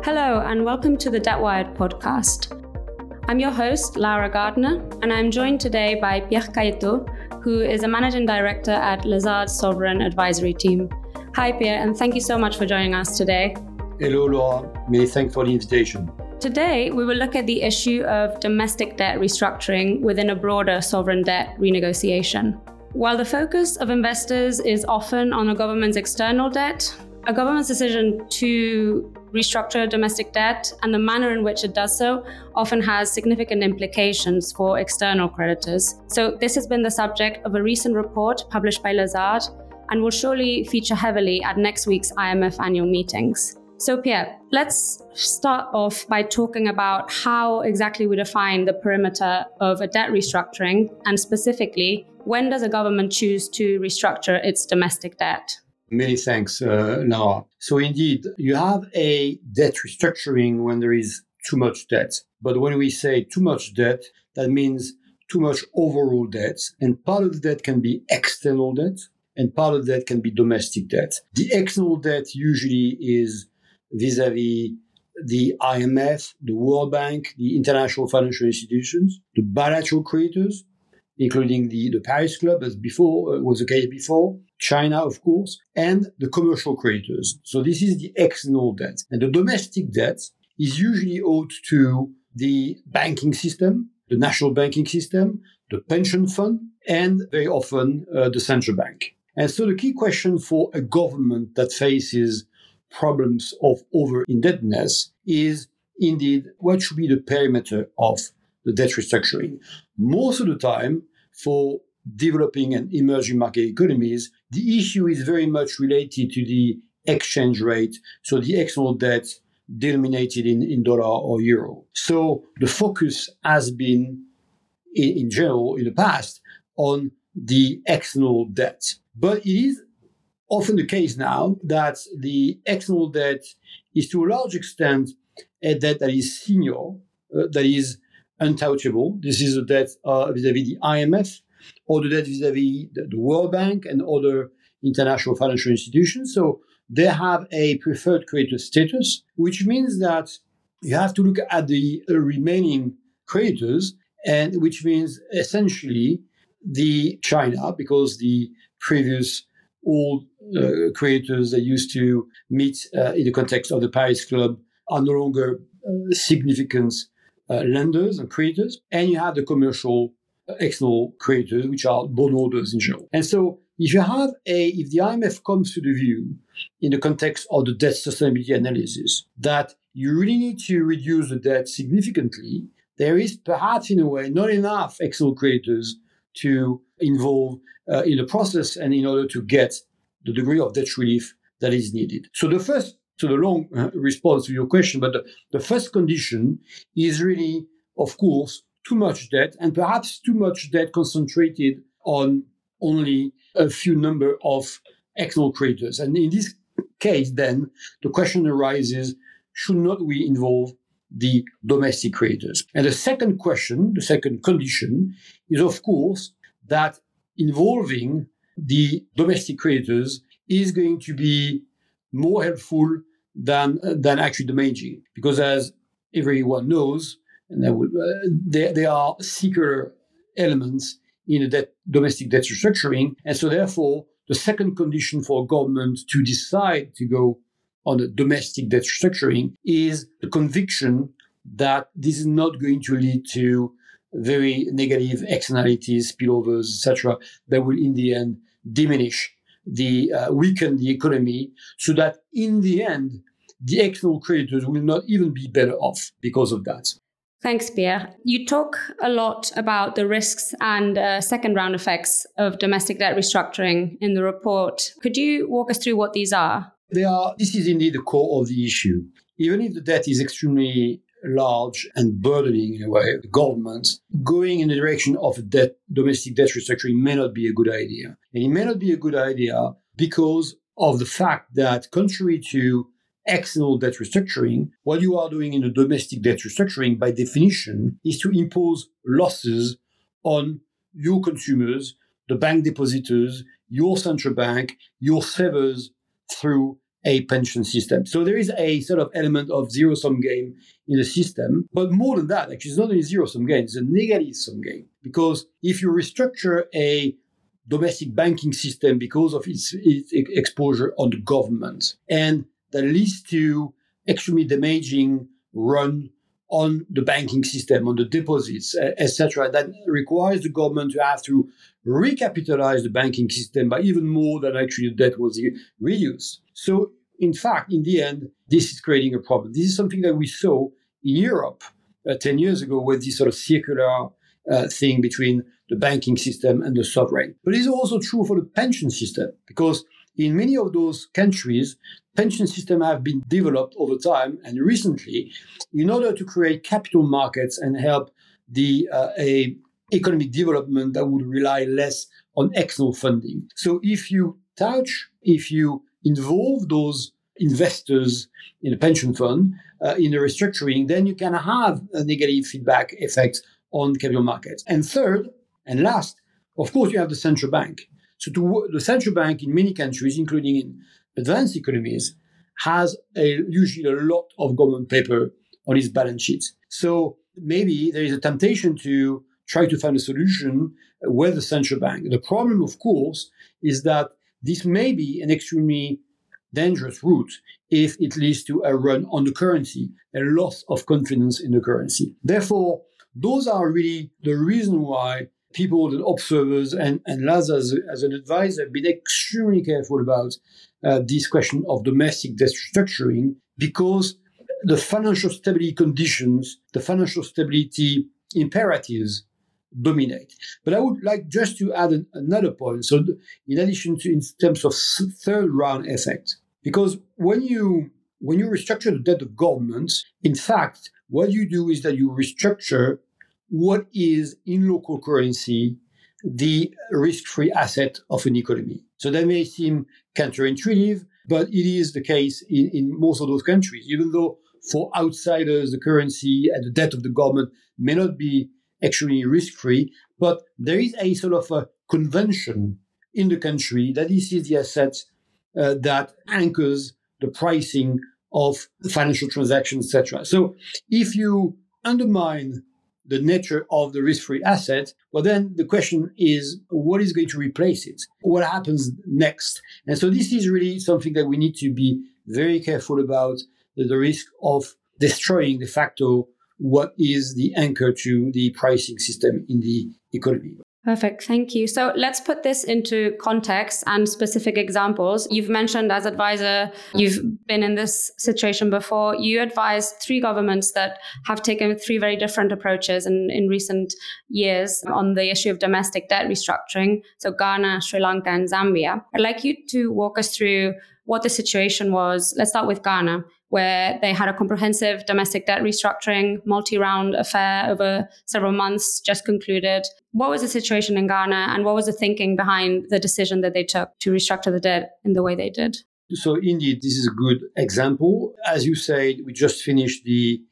Hello, and welcome to the DebtWired podcast. I'm your host, Laura Gardner, and I'm joined today by Pierre Cailleteau, who is a managing director at Lazard's Sovereign Advisory Team. Hi, Pierre, and thank you so much for joining us today. Hello, Laura. Many thanks for the invitation. Today, we will look at the issue of domestic debt restructuring within a broader sovereign debt renegotiation. While the focus of investors is often on a government's external debt, a government's decision to restructure domestic debt and the manner in which it does so often has significant implications for external creditors. So this has been the subject of a recent report published by Lazard and will surely feature heavily at next week's IMF annual meetings. So Pierre, let's start off by talking about how exactly we define the perimeter of a debt restructuring, and specifically, when does a government choose to restructure its domestic debt? Many thanks, Laura. So indeed, you have a debt restructuring when there is too much debt. But when we say too much debt, that means too much overall debt. And part of the debt can be external debt, and part of that can be domestic debt. The external debt usually is vis-à-vis the IMF, the World Bank, the international financial institutions, the bilateral creditors, including the Paris Club, as before was the case before, China, of course, and the commercial creditors. So this is the external debt. And the domestic debt is usually owed to the banking system, the national banking system, the pension fund, and very often the central bank. And so the key question for a government that faces problems of over-indebtedness is indeed what should be the perimeter of the debt restructuring. Most of the time, for developing and emerging market economies, the issue is very much related to the exchange rate, so the external debt denominated in dollar or euro. So the focus has been, in general, in the past, on the external debt. But it is often the case now that the external debt is to a large extent a debt that is senior, that is untouchable. This is the debt vis-à-vis the IMF, or the debt vis-à-vis the World Bank and other international financial institutions. So they have a preferred creditor status, which means that you have to look at the remaining creditors, and which means essentially the China, because the previous old creditors that used to meet in the context of the Paris Club are no longer significant lenders and creditors, and you have the commercial external creditors, which are bondholders in general. And so if the IMF comes to the view in the context of the debt sustainability analysis that you really need to reduce the debt significantly, there is perhaps in a way not enough external creditors to involve in the process and in order to get the degree of debt relief that is needed. So the long response to your question, but the first condition is really, of course, too much debt, and perhaps too much debt concentrated on only a few number of external creditors. And in this case, then, the question arises, should not we involve the domestic creditors? And the second condition is, of course, that involving the domestic creditors is going to be more helpful than actually damaging, because as everyone knows, and there are secular elements in the domestic debt restructuring, and so therefore the second condition for a government to decide to go on a domestic debt restructuring is the conviction that this is not going to lead to very negative externalities, spillovers, etc., that will in the end weaken the economy, so that in the end, the external creditors will not even be better off because of that. Thanks, Pierre. You talk a lot about the risks and second round effects of domestic debt restructuring in the report. Could you walk us through what these are? This is indeed the core of the issue. Even if the debt is extremely large and burdening in a way, the government going in the direction of domestic debt restructuring may not be a good idea. And it may not be a good idea because of the fact that, contrary to external debt restructuring, what you are doing in a domestic debt restructuring, by definition, is to impose losses on your consumers, the bank depositors, your central bank, your savers, through a pension system. So there is a sort of element of zero-sum game in the system. But more than that, actually, it's not only zero-sum game, it's a negative-sum game. Because if you restructure a domestic banking system because of its exposure on the government, and that leads to extremely damaging run on the banking system, on the deposits, etc., that requires the government to have to recapitalize the banking system by even more than actually the debt was reduced. So, in fact, in the end, this is creating a problem. This is something that we saw in Europe 10 years ago with this sort of circular thing between the banking system and the sovereign. But it's also true for the pension system, because in many of those countries, pension systems have been developed over time and recently in order to create capital markets and help the economic development that would rely less on external funding. So if you involve those investors in a pension fund, in the restructuring, then you can have a negative feedback effect on capital markets. And third, and last, of course, you have the central bank. So the central bank in many countries, including in advanced economies, has usually a lot of government paper on its balance sheets. So maybe there is a temptation to try to find a solution with the central bank. The problem, of course, is that this may be an extremely dangerous route if it leads to a run on the currency, a loss of confidence in the currency. Therefore, those are really the reason why people, the observers, and Lazar as an advisor have been extremely careful about this question of domestic debt restructuring, because the financial stability conditions, the financial stability imperatives dominate. But I would like just to add another point. So in addition to in terms of third round effect, because when you restructure the debt of governments, in fact, what you do is that you restructure what is in local currency the risk-free asset of an economy. So that may seem counterintuitive, but it is the case in most of those countries, even though for outsiders, the currency and the debt of the government may not be actually risk-free, but there is a sort of a convention in the country that this is the asset that anchors the pricing of financial transactions, etc. So if you undermine the nature of the risk-free asset, well, then the question is, what is going to replace it? What happens next? And so this is really something that we need to be very careful about, the risk of destroying de facto what is the anchor to the pricing system in the economy. Perfect. Thank you. So let's put this into context and specific examples. You've mentioned as advisor, you've been in this situation before. You advised 3 governments that have taken 3 very different approaches in recent years on the issue of domestic debt restructuring. So Ghana, Sri Lanka, and Zambia. I'd like you to walk us through what the situation was. Let's start with Ghana, where they had a comprehensive domestic debt restructuring, multi-round affair over several months just concluded. What was the situation in Ghana, and what was the thinking behind the decision that they took to restructure the debt in the way they did? So indeed, this is a good example. As you said, we just finished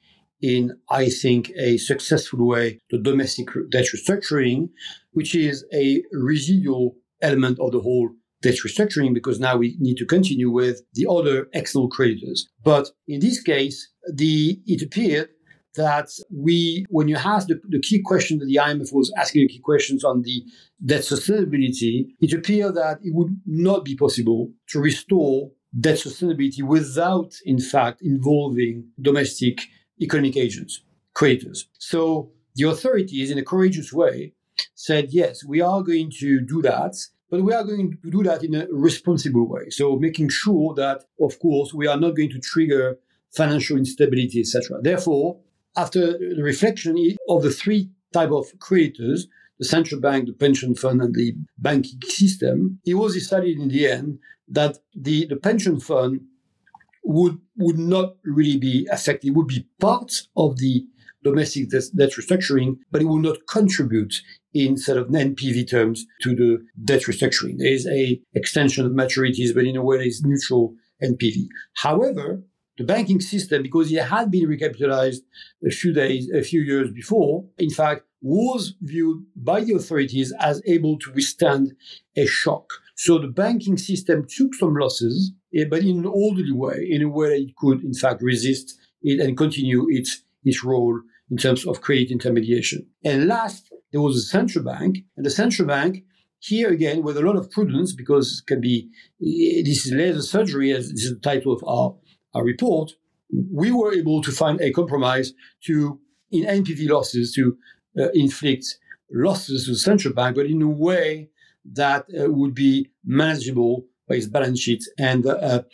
in I think a successful way, the domestic debt restructuring, which is a residual element of the whole debt restructuring, because now we need to continue with the other external creditors. But in this case, it appeared that when you ask the key question that the IMF was asking, the key questions on the debt sustainability, it appeared that it would not be possible to restore debt sustainability without, in fact, involving domestic economic agents, creditors. So the authorities, in a courageous way, said, yes, we are going to do that, but we are going to do that in a responsible way. So making sure that, of course, we are not going to trigger financial instability, etc. Therefore, after the reflection of the 3 types of creditors, the central bank, the pension fund, and the banking system, it was decided in the end that the pension fund would not really be affected. It would be part of the domestic debt restructuring, but it will not contribute in sort of NPV terms to the debt restructuring. There is a extension of maturities, but in a way there is neutral NPV. However, the banking system, because it had been recapitalized a few years before, in fact, was viewed by the authorities as able to withstand a shock. So the banking system took some losses, but in an orderly way, in a way that it could, in fact, resist it and continue its role in terms of credit intermediation. And last, there was the central bank. And the central bank, here again, with a lot of prudence, because it can be, this is laser surgery, as this is the title of our report, we were able to find a compromise to, in NPV losses, to inflict losses to the central bank, but in a way that would be manageable by its balance sheet and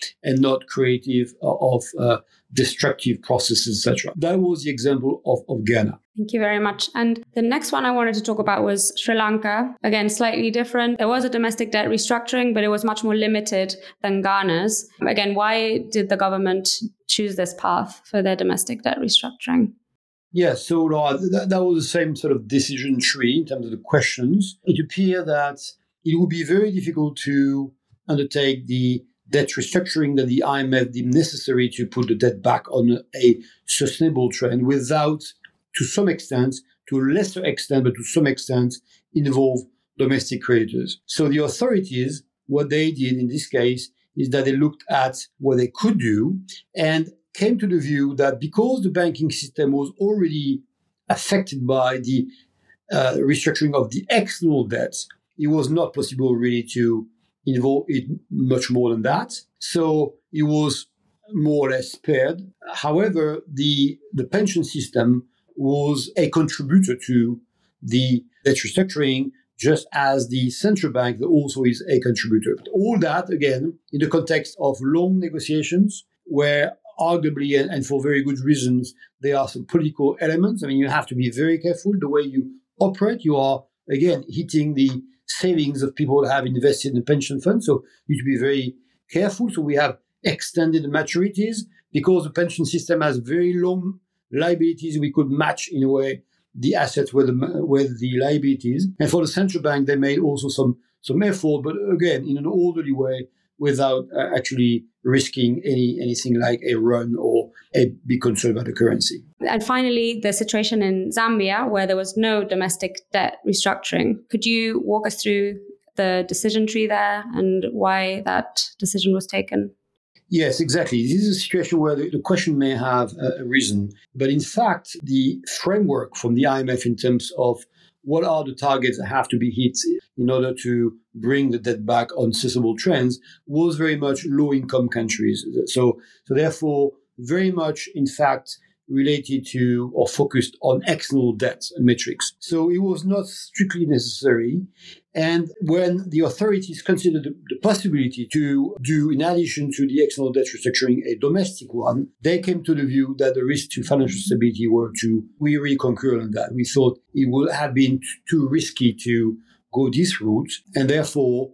not creative of destructive processes, etc. That was the example of Ghana. Thank you very much. And the next one I wanted to talk about was Sri Lanka. Again, slightly different. There was a domestic debt restructuring, but it was much more limited than Ghana's. Again, why did the government choose this path for their domestic debt restructuring? Yes, so that was the same sort of decision tree in terms of the questions. It appeared that it would be very difficult to undertake the debt restructuring that the IMF deemed necessary to put the debt back on a sustainable trend without, to some extent, to a lesser extent, but to some extent, involve domestic creditors. So the authorities, what they did in this case is that they looked at what they could do and came to the view that because the banking system was already affected by the restructuring of the external debts, it was not possible really to involve it much more than that. So it was more or less spared. However, the pension system was a contributor to the debt restructuring, just as the central bank also is a contributor. But all that, again, in the context of long negotiations, where arguably, and for very good reasons, there are some political elements. I mean, you have to be very careful the way you operate. You are, again, hitting the savings of people that have invested in the pension fund. So you need to be very careful. So we have extended maturities because the pension system has very long liabilities. We could match, in a way, the assets with the liabilities. And for the central bank, they made also some effort, but again, in an orderly way, without actually risking anything like a run or a big concern about the currency. And finally, the situation in Zambia, where there was no domestic debt restructuring. Could you walk us through the decision tree there and why that decision was taken? Yes, exactly. This is a situation where the question may have arisen. But in fact, the framework from the IMF in terms of what are the targets that have to be hit in order to bring the debt back on sustainable trends was very much low-income countries. So therefore, very much, in fact, related to or focused on external debt metrics. So it was not strictly necessary. And when the authorities considered the possibility to do, in addition to the external debt restructuring, a domestic one, they came to the view that the risk to financial stability we really concurred on that. We thought it would have been too risky to go this route. And therefore,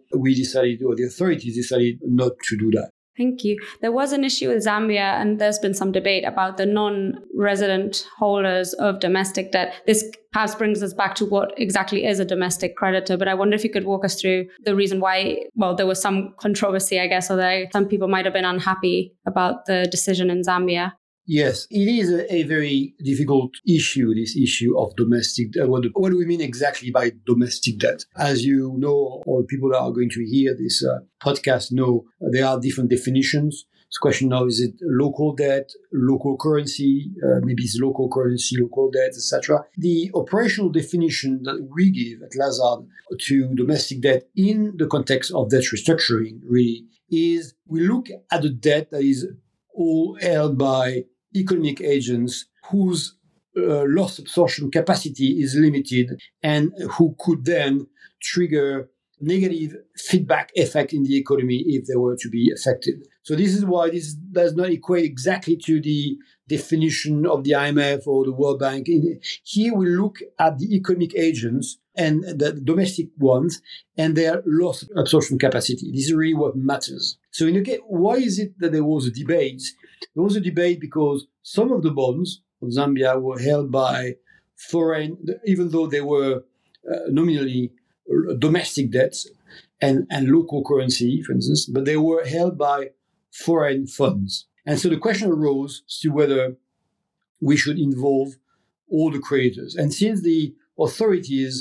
the authorities decided not to do that. Thank you. There was an issue with Zambia, and there's been some debate about the non-resident holders of domestic debt. This perhaps brings us back to what exactly is a domestic creditor, but I wonder if you could walk us through the reason why, there was some controversy, I guess, although some people might have been unhappy about the decision in Zambia. Yes, it is a very difficult issue, this issue of domestic debt. What do we mean exactly by domestic debt? As you know, or people that are going to hear this podcast know, there are different definitions. It's a question now, is it local debt, local currency, maybe it's local currency, local debt, etc. The operational definition that we give at Lazard to domestic debt in the context of debt restructuring really is we look at the debt that is all held by economic agents whose loss absorption capacity is limited and who could then trigger negative feedback effect in the economy if they were to be affected. So this is why this does not equate exactly to the definition of the IMF or the World Bank. Here we look at the economic agents and the domestic ones and their loss absorption capacity. This is really what matters. So why is it that there was a debate? There was a debate because some of the bonds of Zambia were held by foreign, even though they were nominally domestic debts and local currency, for instance, but they were held by foreign funds. And so the question arose to whether we should involve all the creditors. And since the authorities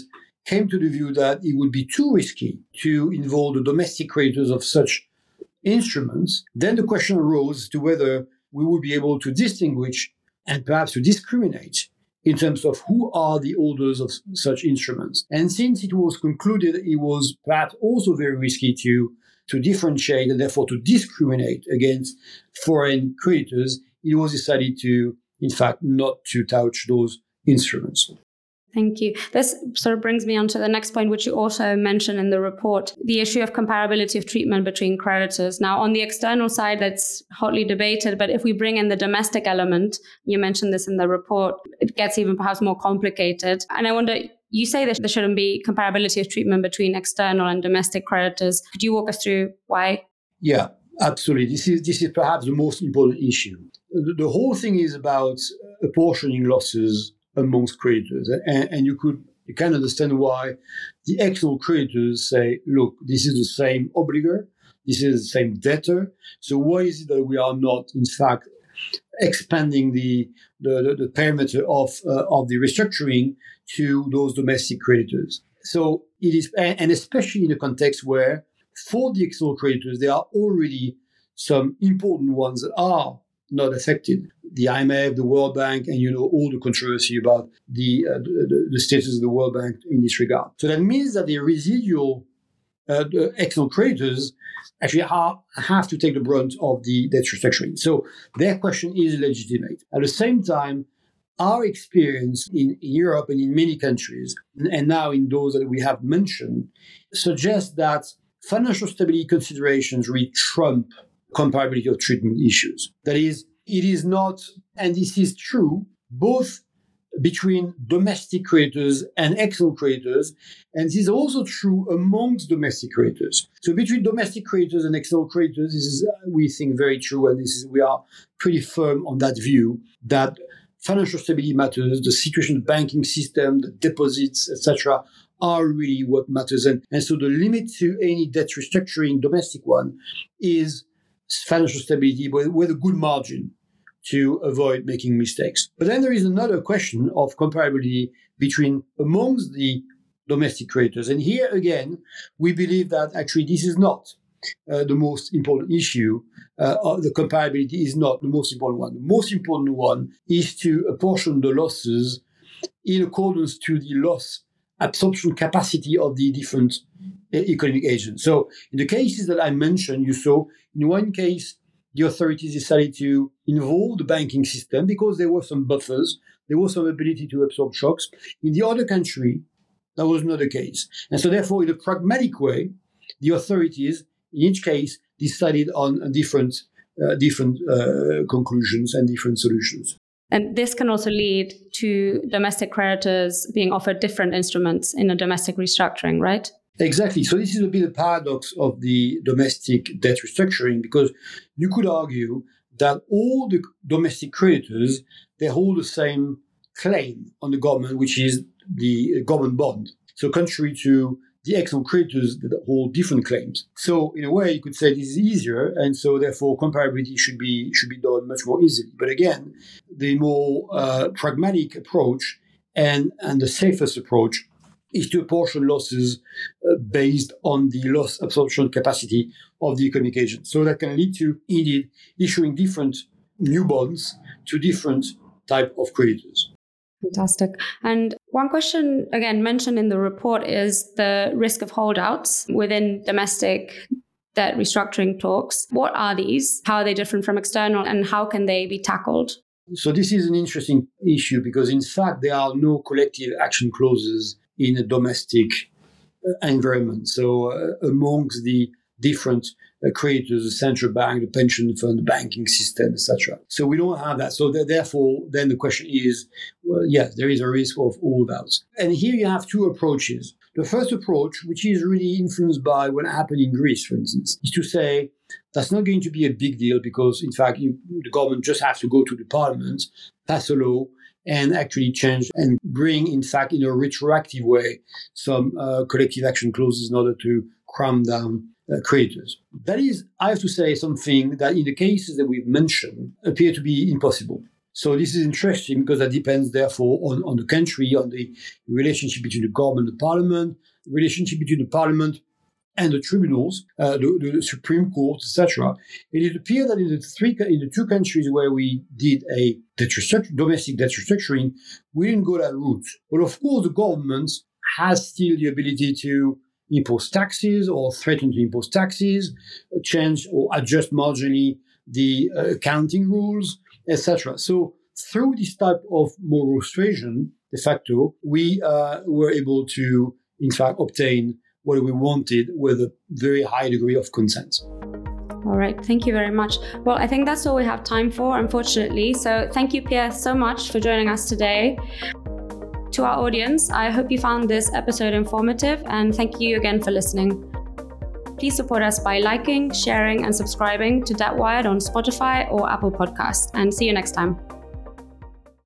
came to the view that it would be too risky to involve the domestic creditors of such instruments, then the question arose as to whether we would be able to distinguish and perhaps to discriminate in terms of who are the holders of such instruments. And since it was concluded it was perhaps also very risky to differentiate and therefore to discriminate against foreign creditors, it was decided to, in fact, not to touch those instruments. Thank you. This sort of brings me on to the next point, which you also mentioned in the report, the issue of comparability of treatment between creditors. Now, on the external side, that's hotly debated, but if we bring in the domestic element, you mentioned this in the report, it gets even perhaps more complicated. And I wonder, you say that there shouldn't be comparability of treatment between external and domestic creditors. Could you walk us through why? Yeah, absolutely. This is perhaps the most important issue. The whole thing is about apportioning losses amongst creditors. And you can understand why the external creditors say, look, this is the same obligor, this is the same debtor. So why is it that we are not, in fact, expanding the perimeter of the restructuring to those domestic creditors? So it is, and especially in a context where for the external creditors, there are already some important ones that are not affected. The IMF, the World Bank, and all the controversy about the status of the World Bank in this regard. So that means that the residual the external creditors actually have to take the brunt of the debt restructuring. So their question is legitimate. At the same time, our experience in Europe and in many countries, and now in those that we have mentioned, suggests that financial stability considerations really trump comparability of treatment issues. That is, it is not, and this is true, both between domestic creditors and external creditors, and this is also true amongst domestic creditors. So between domestic creditors and external creditors, this is, we think, very true, and we are pretty firm on that view, that financial stability matters, the situation of the banking system, the deposits, etc., are really what matters. And so the limit to any debt restructuring, domestic one, is financial stability with a good margin to avoid making mistakes. But then there is another question of comparability between amongst the domestic creditors. And here again, we believe that actually this is not the most important issue. The comparability is not the most important one. The most important one is to apportion the losses in accordance to the loss absorption capacity of the different economic agents. So in the cases that I mentioned, you saw in one case, the authorities decided to involve the banking system because there were some buffers, there was some ability to absorb shocks. In the other country, that was not the case. And so therefore, in a pragmatic way, the authorities, in each case, decided on different conclusions and different solutions. And this can also lead to domestic creditors being offered different instruments in a domestic restructuring, right? Exactly. So this is a bit of a paradox of the domestic debt restructuring, because you could argue that all the domestic creditors, they hold the same claim on the government, which is the government bond. So contrary to the external creditors that hold different claims. So in a way, you could say this is easier, and so therefore comparability should be done much more easily. But again, the more pragmatic approach and the safest approach is to apportion losses based on the loss absorption capacity of the economic agent. So that can lead to, indeed, issuing different new bonds to different type of creditors. Fantastic. And one question, again, mentioned in the report is the risk of holdouts within domestic debt restructuring talks. What are these? How are they different from external, and how can they be tackled? So this is an interesting issue because, in fact, there are no collective action clauses in a domestic environment. So amongst the different creditors, the central bank, the pension fund, the banking system, etc. So we don't have that. So therefore, then the question is, well, yes, there is a risk of holdouts. And here you have two approaches. The first approach, which is really influenced by what happened in Greece, for instance, is to say that's not going to be a big deal because, in fact, the government just has to go to the parliament, pass a law, and actually change and bring, in fact, in a retroactive way, some collective action clauses in order to cram down creditors. That is, I have to say, something that in the cases that we've mentioned appear to be impossible. So this is interesting because that depends, therefore, on the country, on the relationship between the government and the parliament, the relationship between the parliament and the tribunals, the Supreme Court, etc. And it appeared that in the two countries where we did a domestic debt restructuring, we didn't go that route. But of course, the government has still the ability to impose taxes or threaten to impose taxes, change or adjust marginally the accounting rules, etc. So through this type of moral suasion, de facto, we were able to, in fact, obtain what we wanted with a very high degree of consent. All right, thank you very much. Well, I think that's all we have time for, unfortunately. So thank you, Pierre, so much for joining us today. To our audience, I hope you found this episode informative, and thank you again for listening. Please support us by liking, sharing, and subscribing to Debt Wired on Spotify or Apple Podcasts, and see you next time.